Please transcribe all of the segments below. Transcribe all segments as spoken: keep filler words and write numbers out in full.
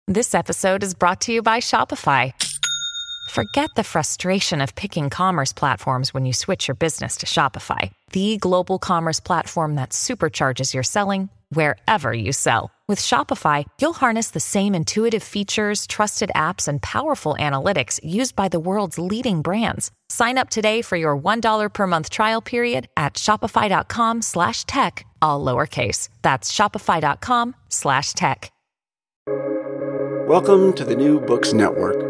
This episode is brought to you by Shopify. Forget the frustration of picking commerce platforms when you switch your business to Shopify, the global commerce platform that supercharges your selling wherever you sell. With Shopify, you'll harness the same intuitive features, trusted apps, and powerful analytics used by the world's leading brands. Sign up today for your one dollar per month trial period at shopify.com slash tech, all lowercase. That's shopify.com slash tech. Welcome to the New Books Network.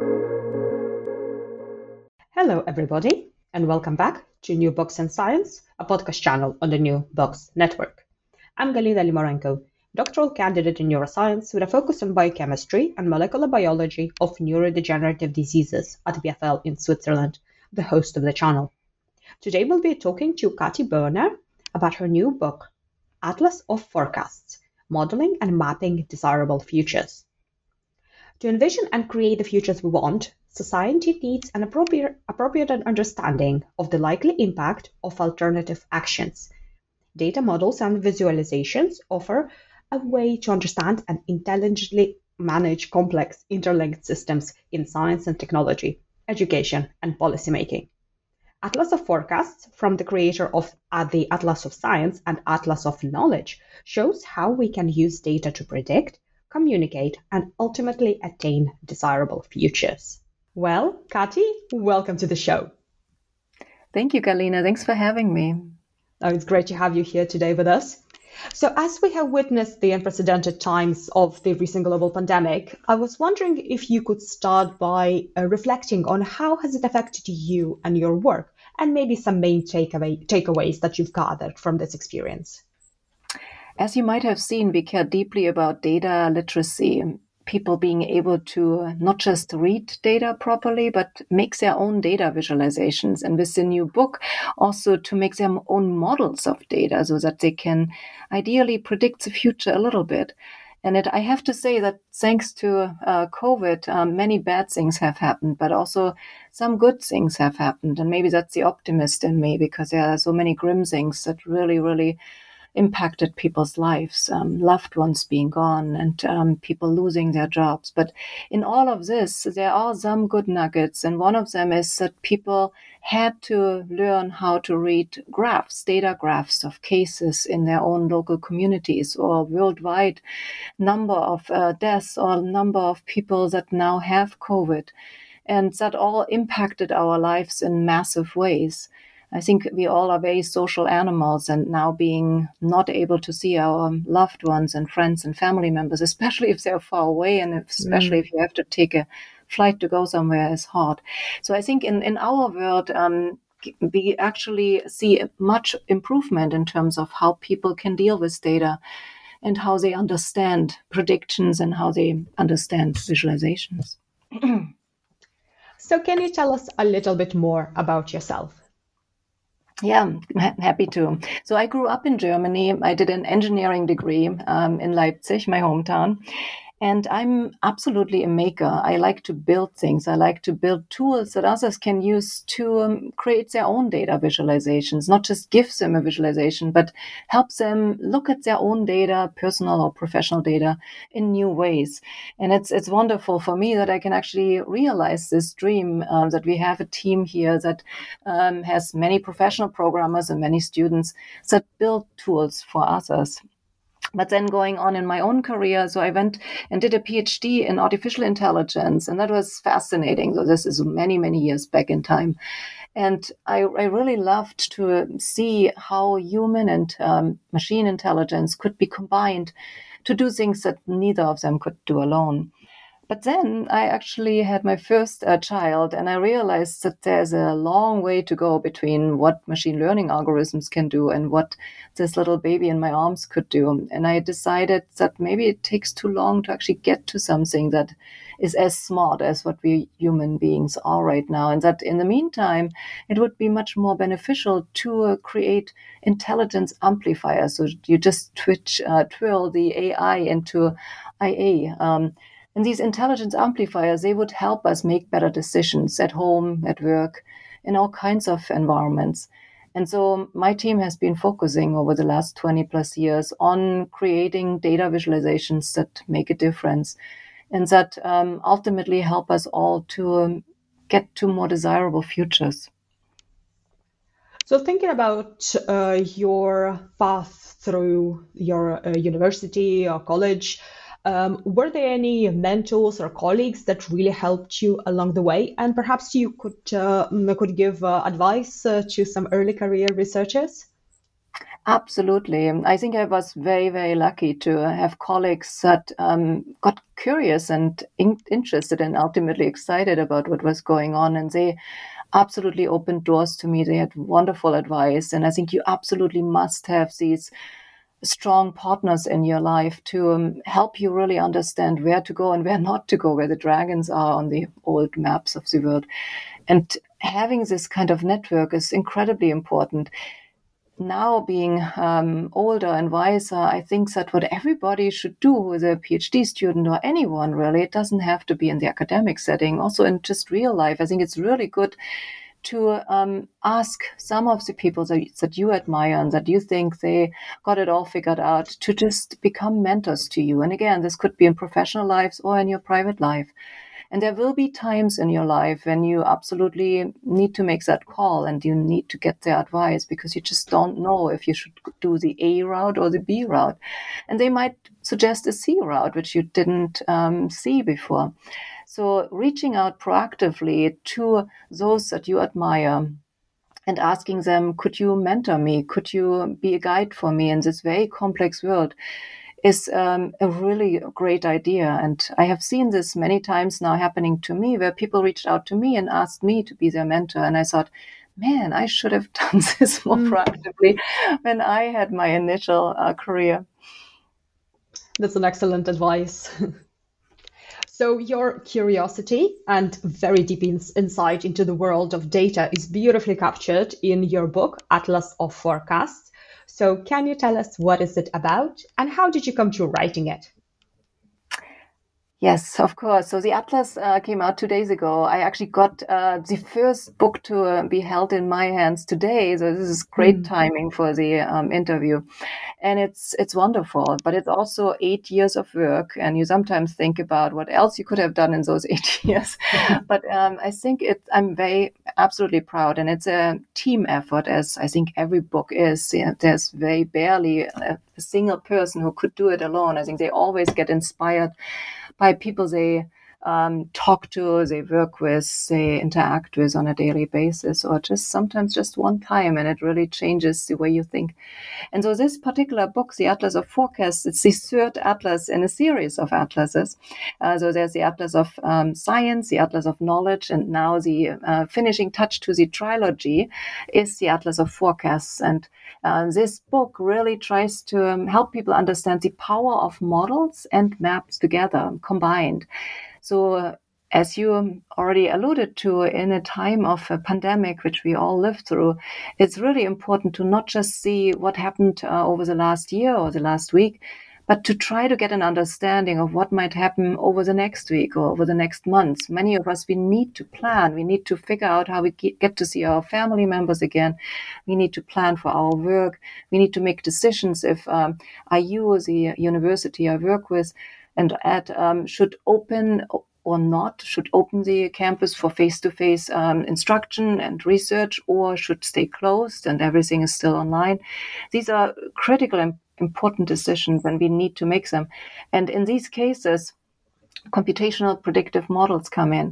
Hello, everybody, and welcome back to New Books and Science, a podcast channel on the New Books Network. I'm Galina Limorenko, doctoral candidate in neuroscience with a focus on biochemistry and molecular biology of neurodegenerative diseases at B F L in Switzerland, the host of the channel. Today we'll be talking to Kati Berner about her new book, Atlas of Forecasts, Modeling and Mapping Desirable Futures. To envision and create the futures we want, society needs an appropriate, appropriate understanding of the likely impact of alternative actions. Data models and visualizations offer a way to understand and intelligently manage complex interlinked systems in science and technology, education, and policymaking. Atlas of Forecasts, from the creator of the Atlas of Science and Atlas of Knowledge, shows how we can use data to predict, communicate, and ultimately attain desirable futures. Well, Kati, welcome to the show. Thank you, Galina. Thanks for having me. Oh, it's great to have you here today with us. So as we have witnessed the unprecedented times of the recent global pandemic, I was wondering if you could start by uh, reflecting on how has it affected you and your work, and maybe some main takeaway, takeaways that you've gathered from this experience. As you might have seen, we care deeply about data literacy, people being able to not just read data properly, but make their own data visualizations. And with the new book, also to make their own models of data so that they can ideally predict the future a little bit. And it, I have to say that thanks to uh, COVID, um, many bad things have happened, but also some good things have happened. And maybe that's the optimist in me, because there are so many grim things that really, really impacted people's lives, um, loved ones being gone and um, people losing their jobs. But in all of this, there are some good nuggets. And one of them is that people had to learn how to read graphs, data graphs of cases in their own local communities or worldwide number of uh, deaths or number of people that now have COVID. And that all impacted our lives in massive ways. I think we all are very social animals, and now being not able to see our loved ones and friends and family members, especially if they're far away and especially mm. if you have to take a flight to go somewhere, is hard. So I think in, in our world, um, we actually see much improvement in terms of how people can deal with data and how they understand predictions and how they understand visualizations. So can you tell us a little bit more about yourself? Yeah, I'm happy to. So I grew up in Germany. I did an engineering degree um, in Leipzig, my hometown. And I'm absolutely a maker. I like to build things. I like to build tools that others can use to um, create their own data visualizations, not just give them a visualization, but help them look at their own data, personal or professional data, in new ways. And it's it's wonderful for me that I can actually realize this dream, uh, that we have a team here that um, has many professional programmers and many students that build tools for others. But then going on in my own career, so I went and did a PhD in artificial intelligence, and that was fascinating. So this is many, many years back in time. And I, I really loved to see how human and um, machine intelligence could be combined to do things that neither of them could do alone. But then I actually had my first uh, child, and I realized that there's a long way to go between what machine learning algorithms can do and what this little baby in my arms could do. And I decided that maybe it takes too long to actually get to something that is as smart as what we human beings are right now. And that in the meantime, it would be much more beneficial to uh, create intelligence amplifiers. So you just twitch, uh, twirl the A I into I A. Um, And these intelligence amplifiers, they would help us make better decisions at home, at work, in all kinds of environments. And so my team has been focusing over the last twenty plus years on creating data visualizations that make a difference. and that um, ultimately help us all to um, get to more desirable futures. So thinking about uh, your path through your uh, university or college, um, were there any mentors or colleagues that really helped you along the way? And perhaps you could uh, could give uh, advice uh, to some early career researchers? Absolutely. I think I was very, very lucky to have colleagues that um, got curious and in- interested and ultimately excited about what was going on. And they absolutely opened doors to me. They had wonderful advice. And I think you absolutely must have these strong partners in your life to um, help you really understand where to go and where not to go, where the dragons are on the old maps of the world. And having this kind of network is incredibly important. Now, being um, older and wiser, I think that what everybody should do with a PhD student or anyone really, it doesn't have to be in the academic setting, also in just real life. I think it's really good to um, ask some of the people that, that you admire and that you think they got it all figured out to just become mentors to you. And again, this could be in professional lives or in your private life. And there will be times in your life when you absolutely need to make that call and you need to get their advice because you just don't know if you should do the A route or the B route. And they might suggest a C route, which you didn't um, see before. So reaching out proactively to those that you admire and asking them, could you mentor me? Could you be a guide for me in this very complex world? Is um, a really great idea. And I have seen this many times now happening to me, where people reached out to me and asked me to be their mentor. And I thought, man, I should have done this more mm. proactively when I had my initial uh, career. That's an excellent advice. So your curiosity and very deep in- insight into the world of data is beautifully captured in your book, Atlas of Forecasts. So can you tell us what is it about and how did you come to writing it? Yes, of course. So the Atlas uh, came out two days ago. I actually got uh, the first book to uh, be held in my hands today. So this is great mm. timing for the um, interview. And it's it's wonderful, but it's also eight years of work. And you sometimes think about what else you could have done in those eight years. But um, I think it, I'm very absolutely proud. And it's a team effort, as I think every book is. You know, there's very barely a, a single person who could do it alone. I think they always get inspired by people they um, talk to, they work with, they interact with on a daily basis, or just sometimes just one time, and it really changes the way you think. And so this particular book, The Atlas of Forecasts, it's the third atlas in a series of atlases. Uh, so there's the Atlas of um, Science, the Atlas of Knowledge, and now the uh, finishing touch to the trilogy is the Atlas of Forecasts. And uh, this book really tries to um, help people understand the power of models and maps together, combined. So uh, as you already alluded to, in a time of a pandemic, which we all lived through, it's really important to not just see what happened uh, over the last year or the last week, but to try to get an understanding of what might happen over the next week or over the next months. Many of us, we need to plan. We need to figure out how we get to see our family members again. We need to plan for our work. We need to make decisions if um, I U, the university I work with, and at um, should open or not, should open the campus for face-to-face um, instruction and research, or should stay closed and everything is still online. These are critical and important decisions, and we need to make them. And in these cases, computational predictive models come in.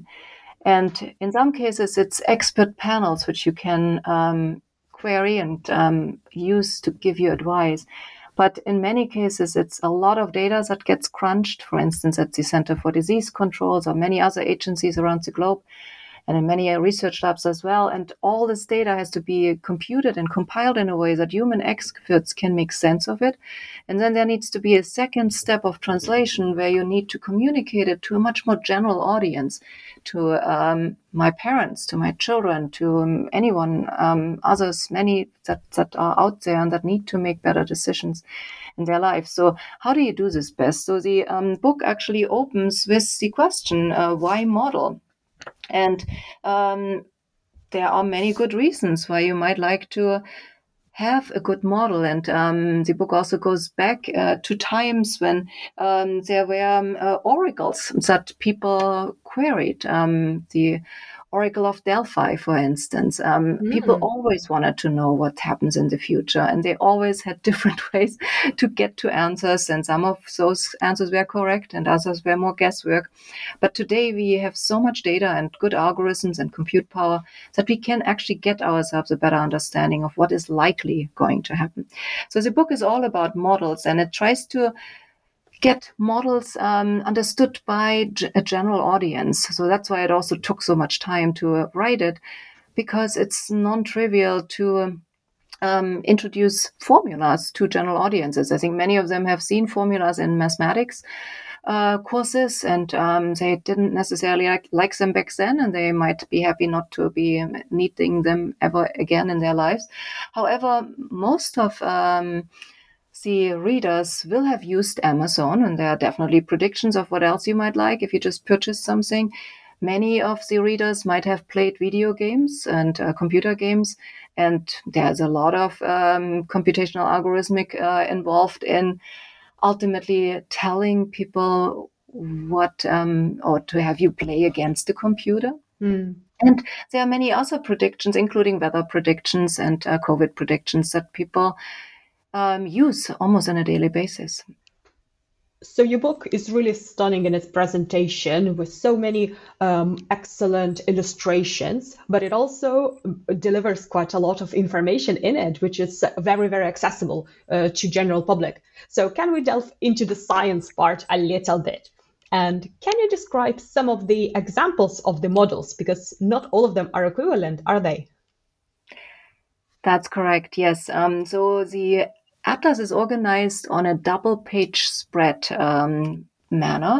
And in some cases, it's expert panels which you can um, query and um, use to give you advice. But in many cases, it's a lot of data that gets crunched, for instance, at the Center for Disease Controls or many other agencies around the globe, and in many research labs as well. And all this data has to be computed and compiled in a way that human experts can make sense of it. And then there needs to be a second step of translation where you need to communicate it to a much more general audience, to um, my parents, to my children, to um, anyone, um, others, many that, that are out there and that need to make better decisions in their life. So how do you do this best? So the um, book actually opens with the question, uh, why model? And um, there are many good reasons why you might like to have a good model. And um, the book also goes back uh, to times when um, there were um, uh, oracles that people queried. Um, the Oracle of Delphi, for instance. Um, mm. People always wanted to know what happens in the future, and they always had different ways to get to answers. And some of those answers were correct, and others were more guesswork. But today we have so much data and good algorithms and compute power that we can actually get ourselves a better understanding of what is likely going to happen. So the book is all about models, and it tries to get models um, understood by g- a general audience. So that's why it also took so much time to uh, write it, because it's non-trivial to um, introduce formulas to general audiences. I think many of them have seen formulas in mathematics uh, courses, and um, they didn't necessarily like, like them back then, and they might be happy not to be needing them ever again in their lives. However, most of um, the readers will have used Amazon, and there are definitely predictions of what else you might like if you just purchase something. Many of the readers might have played video games and uh, computer games, and there's a lot of um, computational algorithmic uh, involved in ultimately telling people what um, or to have you play against the computer. Mm. And there are many other predictions, including weather predictions and uh, COVID predictions, that people Um, use almost on a daily basis. So your book is really stunning in its presentation with so many um, excellent illustrations, but it also delivers quite a lot of information in it, which is very, very accessible uh, to general public. So can we delve into the science part a little bit? And can you describe some of the examples of the models? Because not all of them are equivalent, are they? That's correct, yes. Um, so the Atlas is organized on a double page spread um, manner.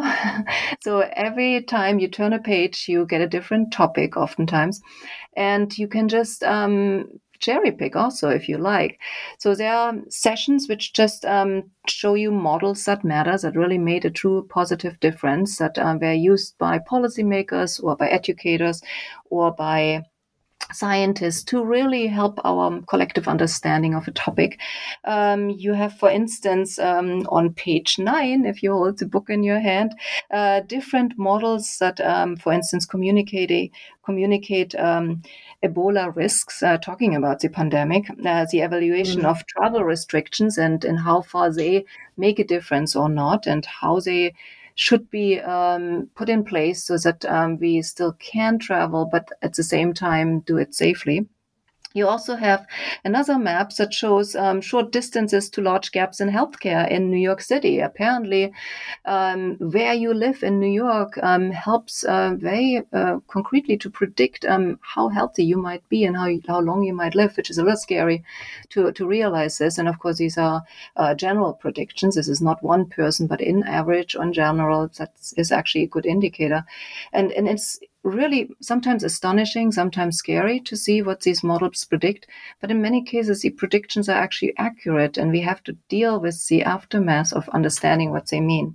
So every time you turn a page, you get a different topic oftentimes. And you can just um, cherry pick also if you like. So there are sessions which just um, show you models that matter, that really made a true positive difference, that uh, were used by policymakers or by educators or by scientists to really help our collective understanding of a topic. Um, you have, for instance, um, on page nine, if you hold the book in your hand, uh, different models that, um, for instance, communicate communicate um, Ebola risks, uh, talking about the pandemic, uh, the evaluation mm. of travel restrictions and, and how far they make a difference or not, and how they should be um, put in place so that um, we still can travel, but at the same time do it safely. You also have another map that shows um, short distances to large gaps in healthcare in New York City. Apparently, um, where you live in New York um, helps uh, very uh, concretely to predict um, how healthy you might be and how, how long you might live, which is a little scary to, to realize this. And of course, these are uh, general predictions. This is not one person, but in average, on general, that is actually a good indicator. And, and it's really sometimes astonishing, sometimes scary to see what these models predict. But in many cases, the predictions are actually accurate, and we have to deal with the aftermath of understanding what they mean.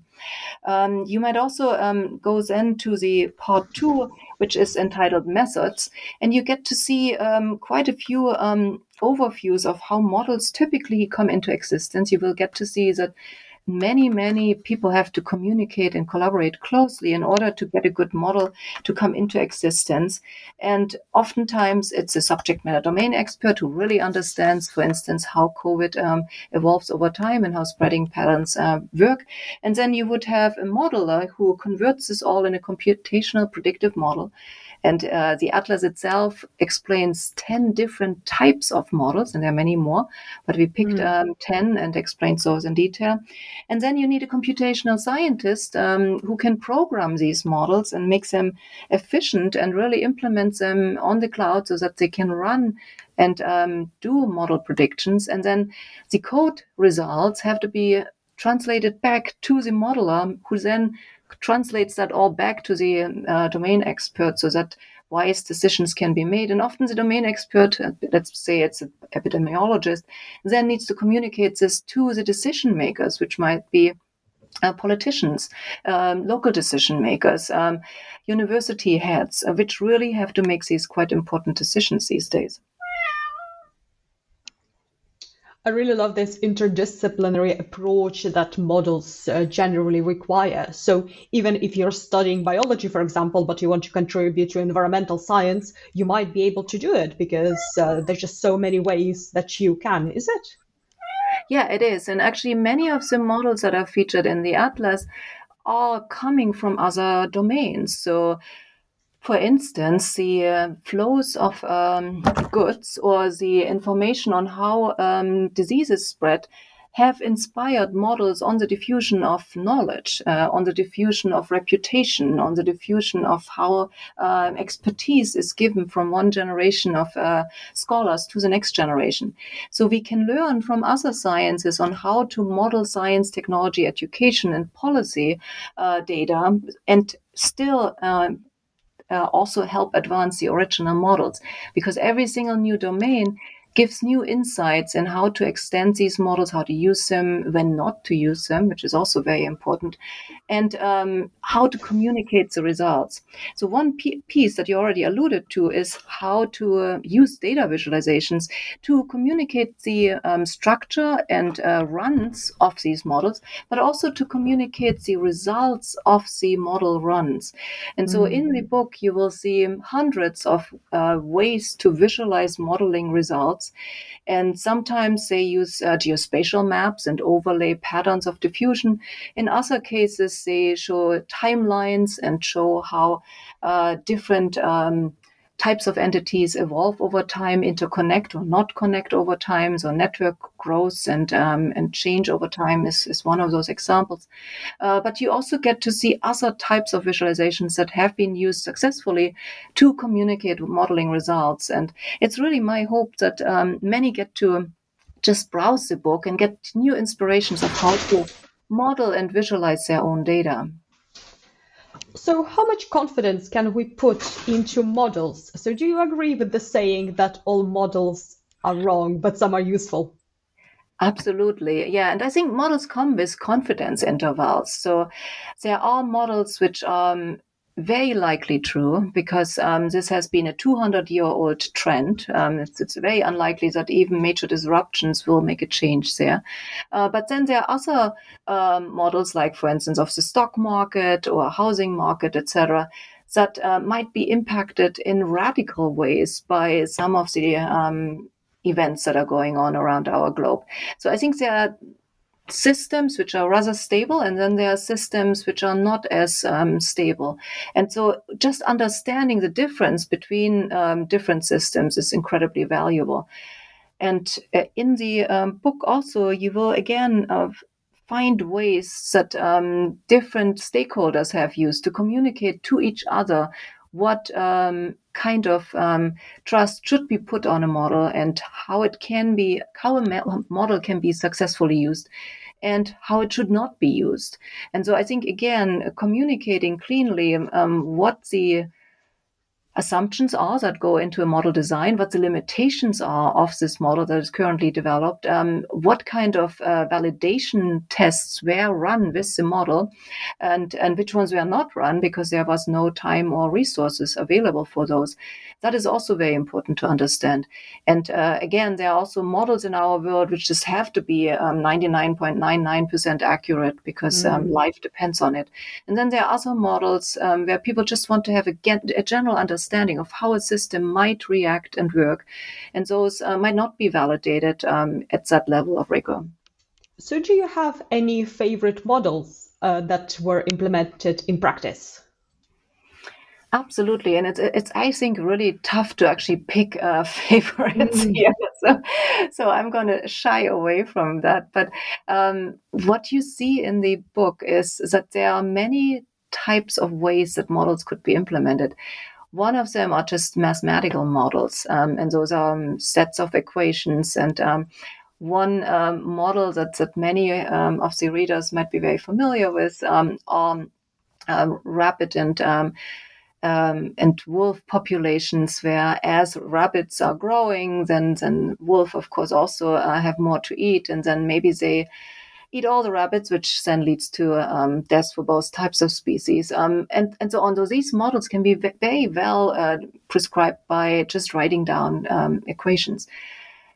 Um, you might also um, go then to the part two, which is entitled Methods, and you get to see um, quite a few um, overviews of how models typically come into existence. You will get to see that many, many people have to communicate and collaborate closely in order to get a good model to come into existence. And oftentimes it's a subject matter domain expert who really understands, for instance, how COVID um, evolves over time and how spreading patterns uh, work. And then you would have a modeler who converts this all in a computational predictive model. And uh, the Atlas itself explains ten different types of models, and there are many more, but we picked mm. um, ten and explained those in detail. And then you need a computational scientist um, who can program these models and make them efficient and really implement them on the cloud so that they can run and um, do model predictions. And then the code results have to be translated back to the modeler, who then translates that all back to the uh, domain expert so that wise decisions can be made. And often the domain expert, uh, let's say it's an epidemiologist, then needs to communicate this to the decision makers, which might be uh, politicians, um, local decision makers, um, university heads, uh, which really have to make these quite important decisions these days. I really love this interdisciplinary approach that models uh, generally require. So even if you're studying biology, for example, but you want to contribute to environmental science, you might be able to do it because uh, there's just so many ways that you can, is it? Yeah, it is. And actually, many of the models that are featured in the atlas are coming from other domains. So, for instance, the uh, flows of um, goods or the information on how um, diseases spread have inspired models on the diffusion of knowledge, uh, on the diffusion of reputation, on the diffusion of how uh, expertise is given from one generation of uh, scholars to the next generation. So we can learn from other sciences on how to model science, technology, education, and policy uh, data, and still uh, uh, also help advance the original models, because every single new domain gives new insights in how to extend these models, how to use them, when not to use them, which is also very important, and um, how to communicate the results. So one p- piece that you already alluded to is how to uh, use data visualizations to communicate the um, structure and uh, runs of these models, but also to communicate the results of the model runs. And so in the book, you will see hundreds of uh, ways to visualize modeling results. And sometimes they use uh, geospatial maps and overlay patterns of diffusion. In other cases, they show timelines and show how uh, different um, types of entities evolve over time, interconnect or not connect over time. So network growth and um, and change over time is, is one of those examples. Uh, but you also get to see other types of visualizations that have been used successfully to communicate modeling results. And it's really my hope that um, many get to just browse the book and get new inspirations of how to model and visualize their own data. So how much confidence can we put into models? So do you agree with the saying that all models are wrong, but some are useful? Absolutely. Yeah. And I think models come with confidence intervals. So there are models which are um, very likely true, because um, this has been a two hundred year old trend. Um, it's, it's very unlikely that even major disruptions will make a change there. Uh, but then there are other um, models, like, for instance, of the stock market or housing market, et cetera, that uh, might be impacted in radical ways by some of the um, events that are going on around our globe. So I think there are systems which are rather stable, and then there are systems which are not as um, stable. And so just understanding the difference between um, different systems is incredibly valuable. And uh, in the um, book also, you will again uh, find ways that um, different stakeholders have used to communicate to each other what um, kind of um, trust should be put on a model, and how it can be, how a model can be successfully used, and how it should not be used. And so I think, again, communicating cleanly um, what the assumptions are that go into a model design, what the limitations are of this model that is currently developed, um, what kind of uh, validation tests were run with the model, and, and which ones were not run because there was no time or resources available for those. That is also very important to understand. And uh, again, there are also models in our world which just have to be um, ninety-nine point nine nine percent accurate, because um, life depends on it. And then there are other models um, where people just want to have a, a general understanding of how a system might react and work. And those uh, might not be validated um, at that level of rigor. So do you have any favorite models uh, that were implemented in practice? Absolutely. And it's, it's, I think, really tough to actually pick uh, favorites mm. here. So, so I'm going to shy away from that. But um, what you see in the book is that there are many types of ways that models could be implemented. One of them are just mathematical models. Um, and those are um, sets of equations. And um, one um, model that, that many um, of the readers might be very familiar with um, are um, rapid and um, Um, and wolf populations, where as rabbits are growing, then then wolf, of course, also uh, have more to eat, and then maybe they eat all the rabbits, which then leads to um, death for both types of species, um, and and so on. So these models can be very well uh, prescribed by just writing down um, equations.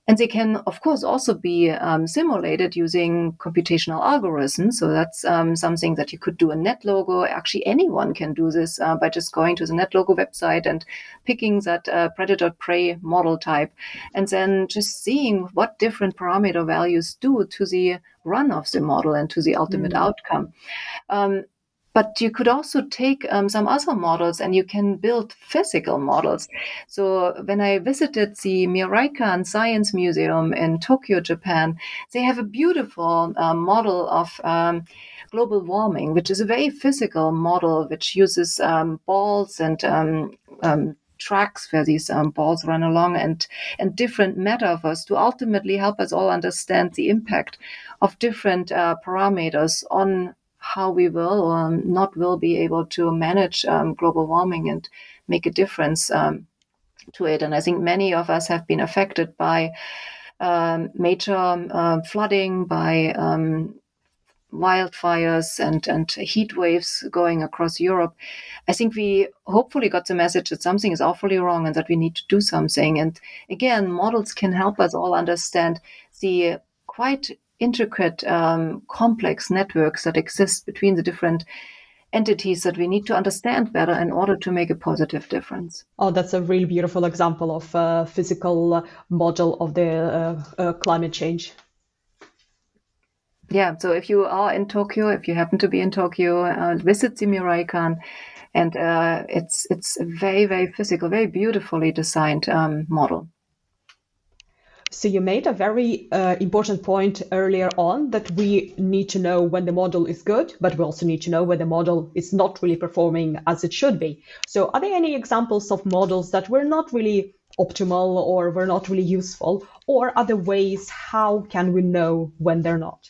And they can, of course, also be um, simulated using computational algorithms. So that's um, something that you could do in NetLogo. Actually, anyone can do this uh, by just going to the NetLogo website and picking that uh, predator-prey model type, and then just seeing what different parameter values do to the run of the model and to the ultimate mm. outcome. Um, But you could also take um, some other models and you can build physical models. So when I visited the Miraikan Science Museum in Tokyo, Japan, they have a beautiful uh, model of um, global warming, which is a very physical model, which uses um, balls and um, um, tracks where these um, balls run along and, and different metaphors to ultimately help us all understand the impact of different uh, parameters on how we will or not will be able to manage um, global warming and make a difference um, to it. And I think many of us have been affected by um, major uh, flooding, by um, wildfires and, and heat waves going across Europe. I think we hopefully got the message that something is awfully wrong and that we need to do something. And again, models can help us all understand the quite intricate, um, complex networks that exist between the different entities that we need to understand better in order to make a positive difference. Oh, that's a really beautiful example of a physical model of the uh, uh, climate change. Yeah, so if you are in Tokyo, if you happen to be in Tokyo, uh, visit the Miraikan, and uh, it's it's a very, very physical, very beautifully designed um, model. So you made a very uh, important point earlier on that we need to know when the model is good, but we also need to know when the model is not really performing as it should be. So are there any examples of models that were not really optimal or were not really useful, or other ways how can we know when they're not?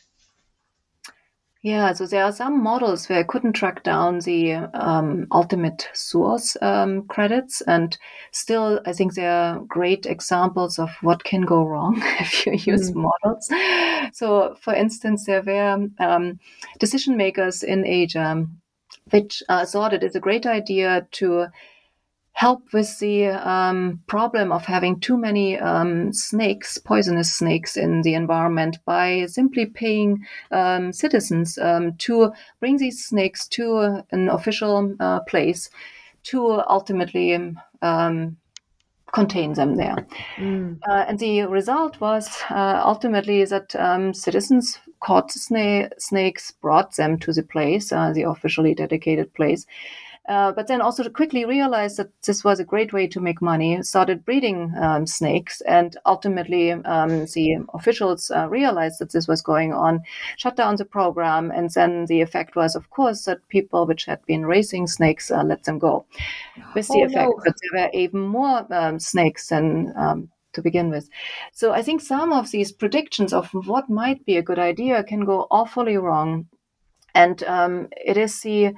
Yeah, so there are some models where I couldn't track down the um, ultimate source um, credits, and still I think they are great examples of what can go wrong if you use mm. models. So, for instance, there were um, decision makers in Asia which uh, thought it is a great idea to help with the um, problem of having too many um, snakes, poisonous snakes in the environment by simply paying um, citizens um, to bring these snakes to an official uh, place to ultimately um, contain them there. Mm. Uh, and the result was uh, ultimately that um, citizens caught sna- snakes, brought them to the place, uh, the officially dedicated place, Uh, but then also quickly realized that this was a great way to make money, started breeding um, snakes, and ultimately um, the officials uh, realized that this was going on, shut down the program, and then the effect was, of course, that people which had been raising snakes uh, let them go, with the oh, effect no. that there were even more um, snakes than um, to begin with. So I think some of these predictions of what might be a good idea can go awfully wrong, and um, it is the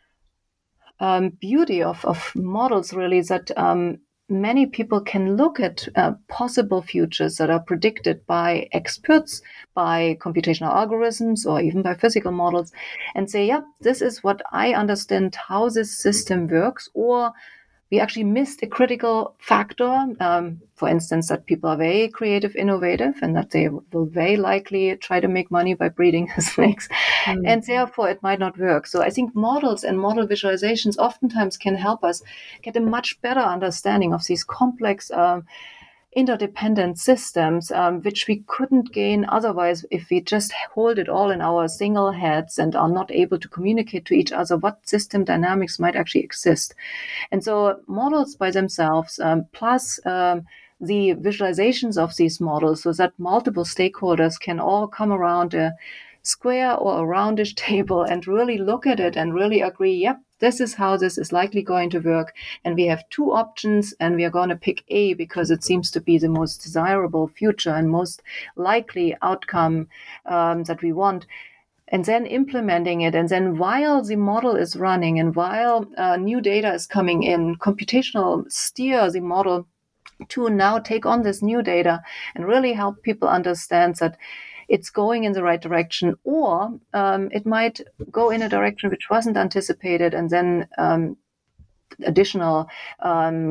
Um, beauty of, of models really that um, many people can look at uh, possible futures that are predicted by experts, by computational algorithms, or even by physical models, and say, yeah, this is what I understand how this system works, or we actually missed a critical factor, um, for instance, that people are very creative, innovative, and that they will very likely try to make money by breeding snakes. Mm. And therefore, it might not work. So I think models and model visualizations oftentimes can help us get a much better understanding of these complex um, interdependent systems, um, which we couldn't gain otherwise if we just hold it all in our single heads and are not able to communicate to each other what system dynamics might actually exist. And so models by themselves, um, plus um, the visualizations of these models, so that multiple stakeholders can all come around a square or a roundish table and really look at it and really agree, yep, this is how this is likely going to work. And we have two options, and we are going to pick A because it seems to be the most desirable future and most likely outcome um, that we want. And then implementing it. And then while the model is running and while uh, new data is coming in, computational steer the model to now take on this new data and really help people understand that it's going in the right direction, or um, it might go in a direction which wasn't anticipated, and then um, additional um,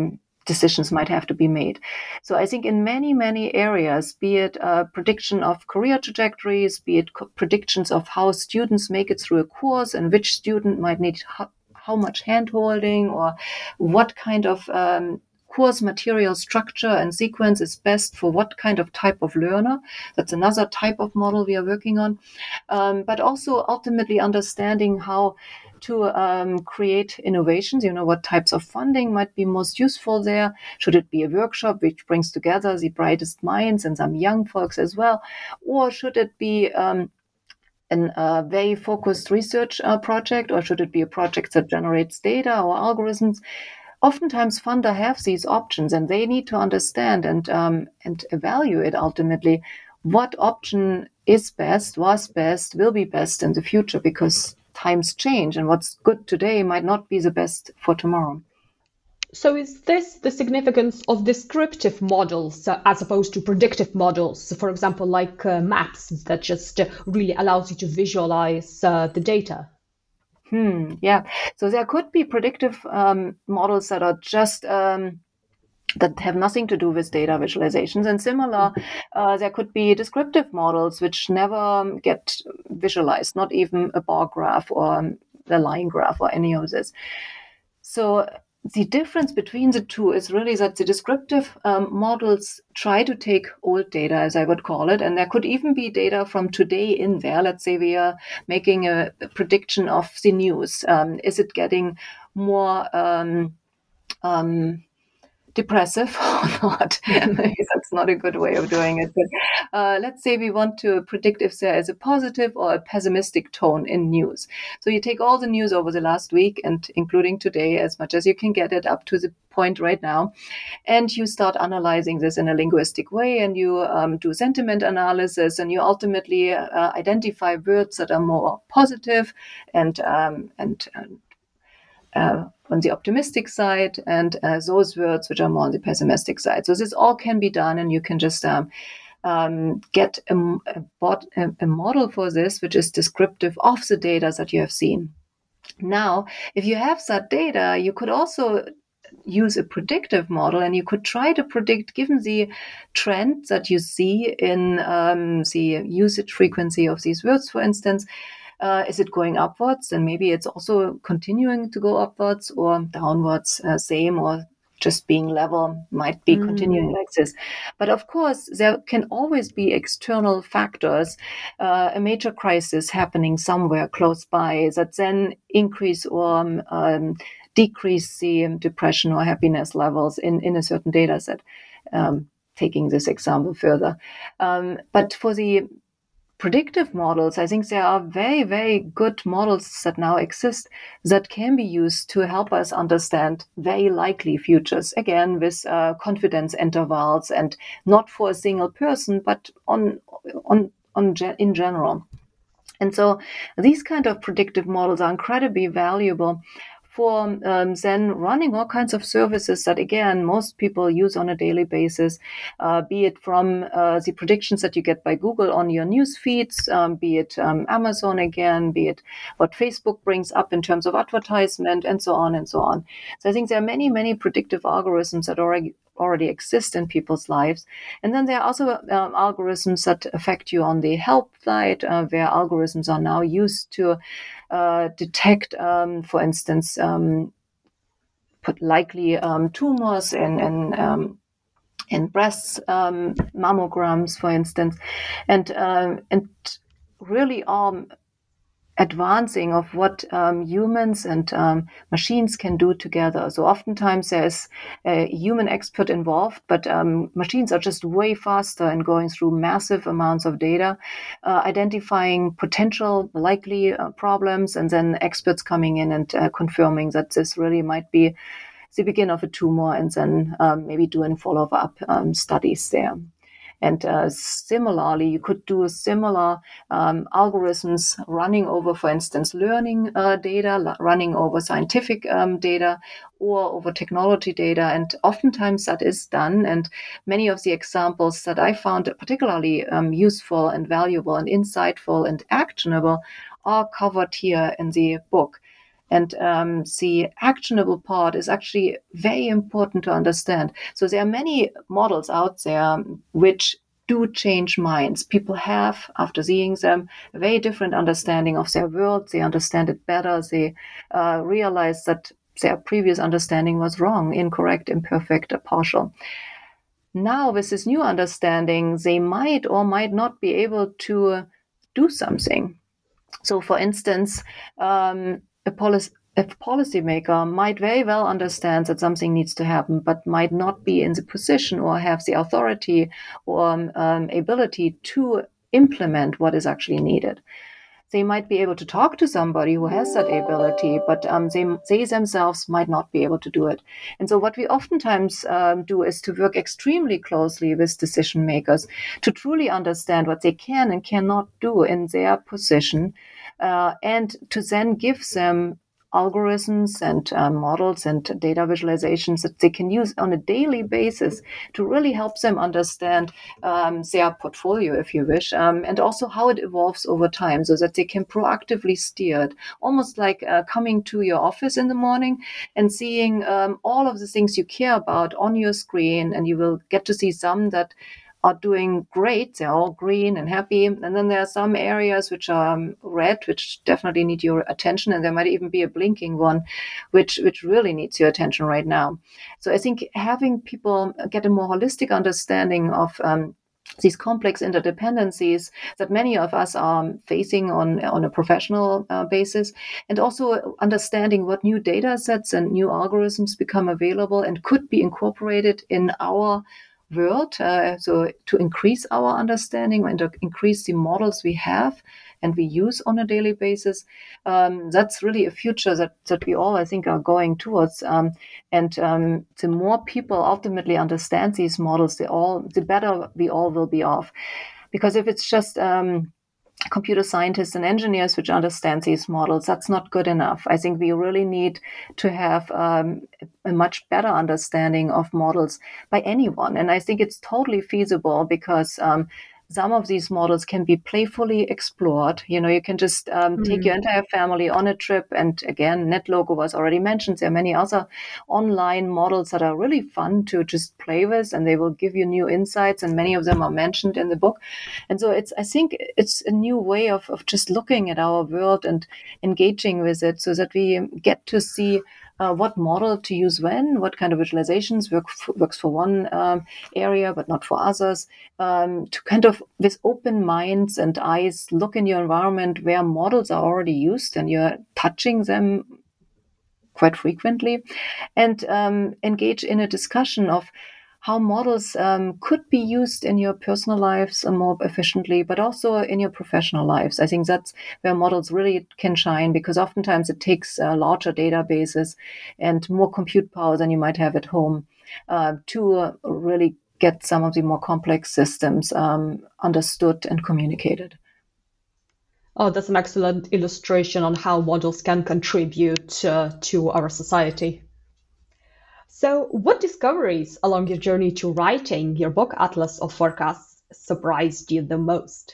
decisions might have to be made. So I think in many, many areas, be it uh, prediction of career trajectories, be it co- predictions of how students make it through a course and which student might need ho- how much hand-holding or what kind of um, course material structure and sequence is best for what kind of type of learner. That's another type of model we are working on. Um, but also ultimately understanding how to um, create innovations, you know, what types of funding might be most useful there. Should it be a workshop which brings together the brightest minds and some young folks as well? Or should it be um, a uh, very focused research uh, project, or should it be a project that generates data or algorithms? Oftentimes funder have these options, and they need to understand and um, and evaluate ultimately what option is best, was best, will be best in the future, because times change and what's good today might not be the best for tomorrow. So is this the significance of descriptive models uh, as opposed to predictive models? For example, like uh, maps that just uh, really allows you to visualize uh, the data? Hmm, yeah. So there could be predictive um, models that are just um, that have nothing to do with data visualizations. And similar, uh, there could be descriptive models which never get visualized, not even a bar graph or a line graph or any of this. So the difference between the two is really that the descriptive um, models try to take old data, as I would call it, and there could even be data from today in there. Let's say we are making a, a prediction of the news. Um, is it getting more um, um, depressive or not? That's not a good way of doing it. But uh, let's say we want to predict if there is a positive or a pessimistic tone in news. So you take all the news over the last week, and including today, as much as you can get it up to the point right now, and you start analyzing this in a linguistic way, and you um, do sentiment analysis, and you ultimately uh, identify words that are more positive and um, and, and Uh, on the optimistic side, and uh, those words which are more on the pessimistic side. So this all can be done, and you can just um, um, get a, a, bot, a, a model for this, which is descriptive of the data that you have seen. Now, if you have that data, you could also use a predictive model, and you could try to predict, given the trend that you see in um, the usage frequency of these words, for instance, Uh, is it going upwards? And maybe it's also continuing to go upwards or downwards, uh, same or just being level, might be mm. continuing like this. But of course, there can always be external factors, uh, a major crisis happening somewhere close by that then increase or um, decrease the depression or happiness levels in, in a certain data set, um, taking this example further. Um, but for the predictive models, I think there are very, very good models that now exist that can be used to help us understand very likely futures, again, with uh, confidence intervals, and not for a single person, but on, on, on ge- in general. And so these kind of predictive models are incredibly valuable for um, then running all kinds of services that, again, most people use on a daily basis, uh, be it from uh, the predictions that you get by Google on your news feeds, um, be it um, Amazon again, be it what Facebook brings up in terms of advertisement, and so on and so on. So I think there are many, many predictive algorithms that already already exist in people's lives. And then there are also um, algorithms that affect you on the health side, uh, where algorithms are now used to uh, detect, um, for instance, um, put likely um, tumors in, in, um, in breast um, mammograms, for instance, and, um, and really are advancing of what um, humans and um, machines can do together. So oftentimes there's a human expert involved, but um, machines are just way faster in going through massive amounts of data, uh, identifying potential likely uh, problems, and then experts coming in and uh, confirming that this really might be the beginning of a tumor, and then um, maybe doing follow-up um, studies there. And uh, similarly, you could do similar um, algorithms running over, for instance, learning uh, data, running over scientific um, data, or over technology data. And oftentimes that is done. And many of the examples that I found particularly um, useful and valuable and insightful and actionable are covered here in the book. And um, the actionable part is actually very important to understand. So there are many models out there which do change minds. People have, after seeing them, a very different understanding of their world. They understand it better. They uh, realize that their previous understanding was wrong, incorrect, imperfect, or partial. Now, with this new understanding, they might or might not be able to do something. So, for instance, um, a, policy, a policymaker might very well understand that something needs to happen, but might not be in the position or have the authority or um, ability to implement what is actually needed. They might be able to talk to somebody who has that ability, but um, they, they themselves might not be able to do it. And so what we oftentimes um, do is to work extremely closely with decision makers to truly understand what they can and cannot do in their position, uh, and to then give them algorithms and uh, models and data visualizations that they can use on a daily basis to really help them understand um, their portfolio, if you wish, um, and also how it evolves over time so that they can proactively steer it, almost like uh, coming to your office in the morning and seeing um, all of the things you care about on your screen, and you will get to see some that are doing great. They're all green and happy. And then there are some areas which are um, red, which definitely need your attention. And there might even be a blinking one, which, which really needs your attention right now. So I think having people get a more holistic understanding of um, these complex interdependencies that many of us are facing on, on a professional uh, basis, and also understanding what new data sets and new algorithms become available and could be incorporated in our world, uh, so to increase our understanding and to increase the models we have and we use on a daily basis. Um, that's really a future that, that we all, I think, are going towards. Um, and um, the more people ultimately understand these models, the all the better we all will be off. Because if it's just um, computer scientists and engineers which understand these models, that's not good enough. I think we really need to have um, a much better understanding of models by anyone. And I think it's totally feasible because um, some of these models can be playfully explored. You know, you can just um, mm. take your entire family on a trip. And again, NetLogo was already mentioned. There are many other online models that are really fun to just play with, and they will give you new insights. And many of them are mentioned in the book. And so it's, I think it's a new way of, of just looking at our world and engaging with it so that we get to see Uh, what model to use when, what kind of visualizations work f- works for one um, area but not for others, um, to kind of, with open minds and eyes, look in your environment where models are already used and you're touching them quite frequently, and um, engage in a discussion of how models um, could be used in your personal lives more efficiently, but also in your professional lives. I think that's where models really can shine, because oftentimes it takes uh, larger databases and more compute power than you might have at home uh, to uh, really get some of the more complex systems um, understood and communicated. Oh, that's an excellent illustration on how models can contribute uh, to our society. So what discoveries along your journey to writing your book, Atlas of Forecasts, surprised you the most?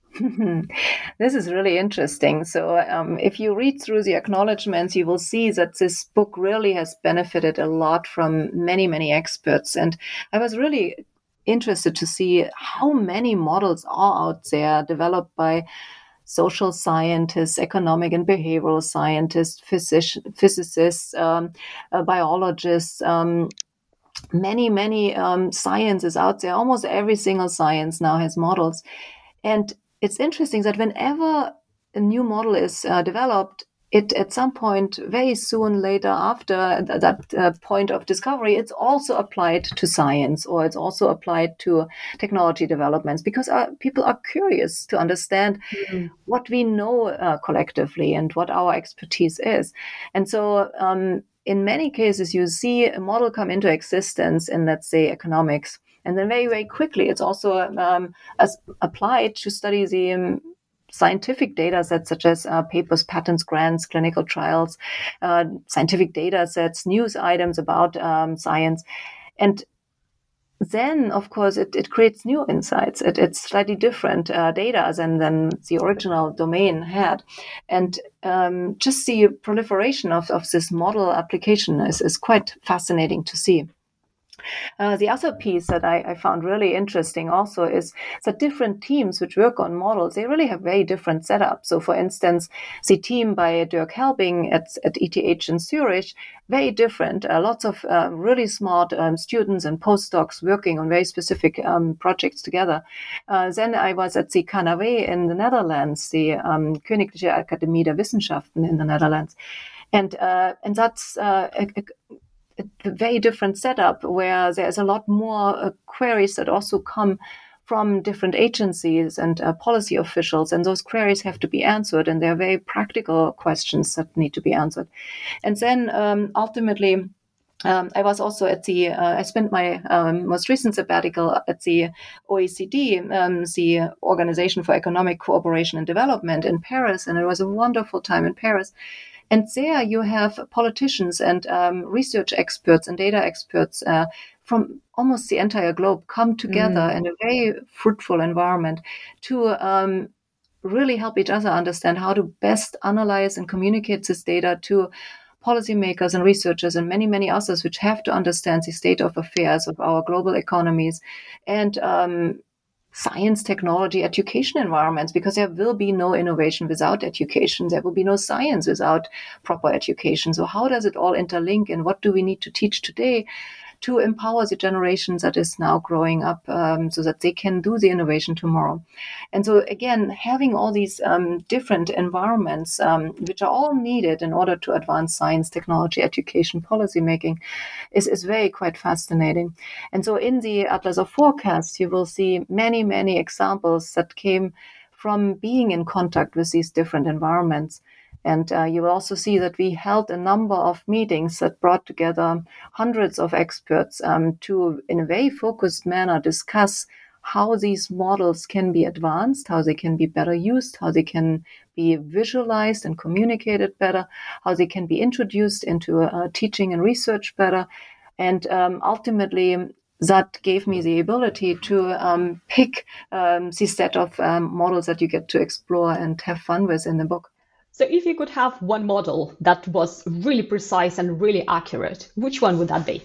This is really interesting. So um, if you read through the acknowledgements, you will see that this book really has benefited a lot from many, many experts. And I was really interested to see how many models are out there developed by social scientists, economic and behavioral scientists, physici- physicists, um, uh, biologists, um, many, many um, sciences out there. Almost every single science now has models. And it's interesting that whenever a new model is uh, developed, it at some point, very soon later after th- that uh, point of discovery, it's also applied to science, or it's also applied to technology developments, because uh, people are curious to understand mm-hmm. what we know uh, collectively and what our expertise is. And so um, in many cases, you see a model come into existence in, let's say, economics. And then very, very quickly, it's also um, as applied to study the um, scientific data sets, such as uh, papers, patents, grants, clinical trials, uh, scientific data sets, news items about um, science. And then, of course, it, it creates new insights. It, it's slightly different uh, data than, than the original domain had. And um, just the proliferation of, of this model application is, is quite fascinating to see. Uh, the other piece that I, I found really interesting also is that different teams which work on models, they really have very different setups. So for instance, the team by Dirk Helbing at, at E T H in Zurich, very different. Uh, lots of uh, really smart um, students and postdocs working on very specific um, projects together. Uh, then I was at the K N W in the Netherlands, the um, Königliche Akademie der Wissenschaften in the Netherlands. And, uh, and that's uh, a, a a very different setup where there's a lot more uh, queries that also come from different agencies and uh, policy officials, and those queries have to be answered, and they're very practical questions that need to be answered. And then um, ultimately, um, I was also at the, uh, I spent my um, most recent sabbatical at the O E C D, um, the Organization for Economic Cooperation and Development in Paris, and it was a wonderful time in Paris. And there you have politicians and um, research experts and data experts uh, from almost the entire globe come together mm. in a very fruitful environment to um, really help each other understand how to best analyze and communicate this data to policymakers and researchers and many, many others which have to understand the state of affairs of our global economies and um, science, technology, education environments, because there will be no innovation without education. There will be no science without proper education. So how does it all interlink, and what do we need to teach today to empower the generation that is now growing up um, so that they can do the innovation tomorrow? And so again, having all these um, different environments, um, which are all needed in order to advance science, technology, education, policy making, is, is very quite fascinating. And so in the Atlas of Forecast, you will see many, many examples that came from being in contact with these different environments. And uh, you will also see that we held a number of meetings that brought together hundreds of experts um, to, in a very focused manner, discuss how these models can be advanced, how they can be better used, how they can be visualized and communicated better, how they can be introduced into uh, teaching and research better. And um, ultimately, that gave me the ability to um, pick um, the set of um, models that you get to explore and have fun with in the book. So if you could have one model that was really precise and really accurate, which one would that be?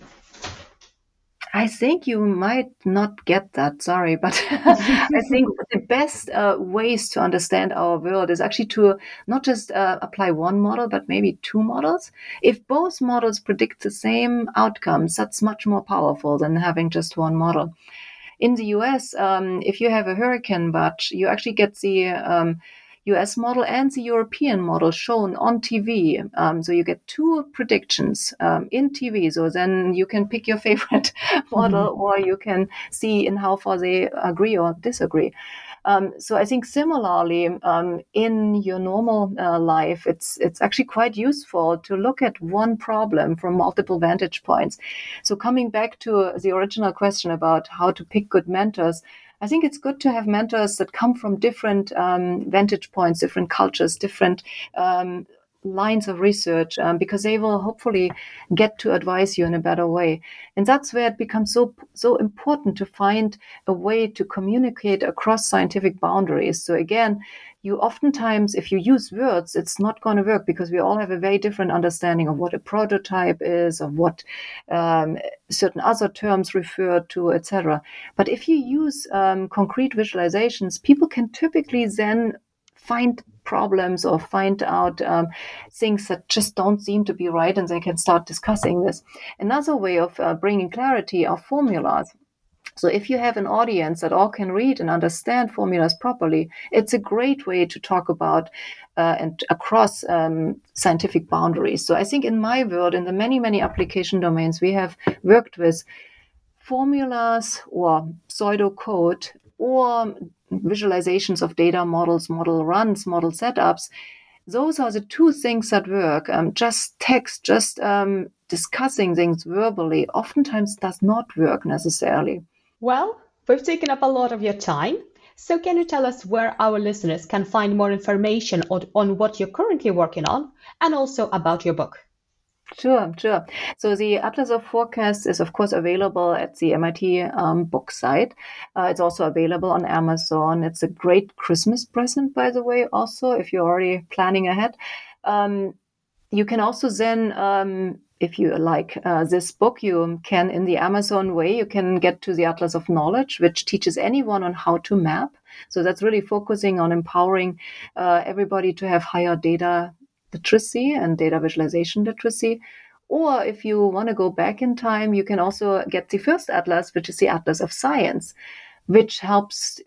I think you might not get that, sorry, but I think the best uh, ways to understand our world is actually to not just uh, apply one model, but maybe two models. If both models predict the same outcomes, that's much more powerful than having just one model. In the U S, um, if you have a hurricane watch, you actually get the um, U S model and the European model shown on T V. Um, so you get two predictions um, in T V. So then you can pick your favorite model, mm-hmm. or you can see in how far they agree or disagree. Um, so I think similarly, um, in your normal uh, life, it's it's actually quite useful to look at one problem from multiple vantage points. So coming back to the original question about how to pick good mentors, I think it's good to have mentors that come from different um, vantage points, different cultures, different um, lines of research, um, because they will hopefully get to advise you in a better way. And that's where it becomes so so important to find a way to communicate across scientific boundaries. So again, you oftentimes, if you use words, it's not going to work because we all have a very different understanding of what a prototype is, of what um, certain other terms refer to, et cetera. But if you use um, concrete visualizations, people can typically then find problems or find out um, things that just don't seem to be right, and they can start discussing this. Another way of uh, bringing clarity are formulas. So if you have an audience that all can read and understand formulas properly, it's a great way to talk about uh, and across um, scientific boundaries. So I think in my world, in the many, many application domains, we have worked with formulas or pseudocode or visualizations of data models, model runs, model setups. Those are the two things that work. Um, just text, just um, discussing things verbally oftentimes does not work necessarily. Well, we've taken up a lot of your time. So can you tell us where our listeners can find more information on, on what you're currently working on and also about your book? Sure, sure. So the Atlas of Forecasts is, of course, available at the M I T um, book site. Uh, it's also available on Amazon. It's a great Christmas present, by the way, also, if you're already planning ahead. Um, you can also then, um, if you like uh, this book, you can, in the Amazon way, you can get to the Atlas of Knowledge, which teaches anyone on how to map. So that's really focusing on empowering uh, everybody to have higher data literacy and data visualization literacy. Or if you want to go back in time, you can also get the first atlas, which is the Atlas of Science, which helps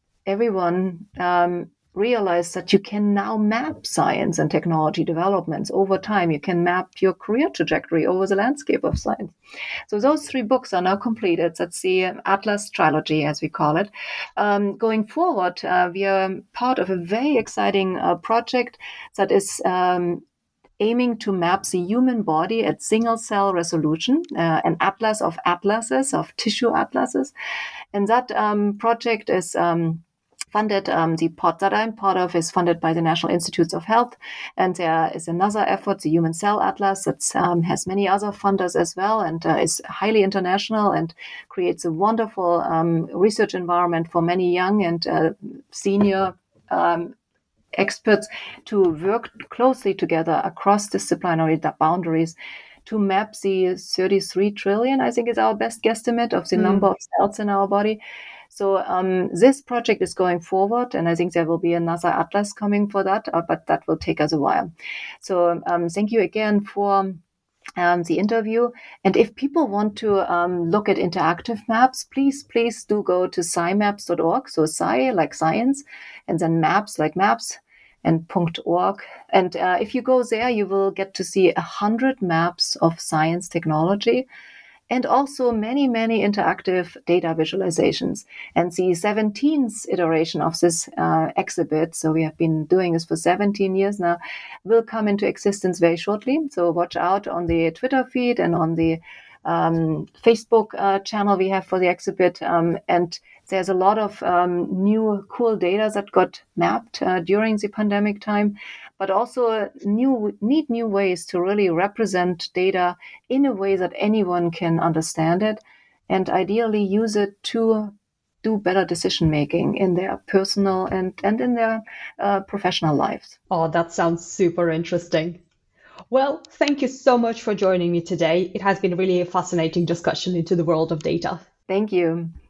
everyone um, realize that you can now map science and technology developments over time. You can map your career trajectory over the landscape of science. So those three books are now completed. That's the Atlas trilogy, as we call it. Um, going forward, uh, we are part of a very exciting uh, project that is um, aiming to map the human body at single cell resolution, uh, an atlas of atlases, of tissue atlases. And that um, project is um, funded, um, the pod that I'm part of is funded by the National Institutes of Health. And there is another effort, the Human Cell Atlas, that um, has many other funders as well and uh, is highly international and creates a wonderful um, research environment for many young and uh, senior um, experts to work closely together across disciplinary boundaries to map the thirty-three trillion, I think is our best guesstimate of the mm. number of cells in our body. So um, this project is going forward, and I think there will be another atlas coming for that, uh, but that will take us a while. So um, thank you again for um, the interview. And if people want to um, look at interactive maps, please, please do go to sci maps dot org. So sci like science, and then maps like maps, and .org. And uh, if you go there, you will get to see a hundred maps of science technology, and also many, many interactive data visualizations. And the seventeenth iteration of this uh, exhibit, so we have been doing this for seventeen years now, will come into existence very shortly. So watch out on the Twitter feed and on the um, Facebook uh, channel we have for the exhibit. Um, and there's a lot of um, new cool data that got mapped uh, during the pandemic time, but also new, need new ways to really represent data in a way that anyone can understand it and ideally use it to do better decision making in their personal and, and in their uh, professional lives. Oh, that sounds super interesting. Well, thank you so much for joining me today. It has been really a fascinating discussion into the world of data. Thank you.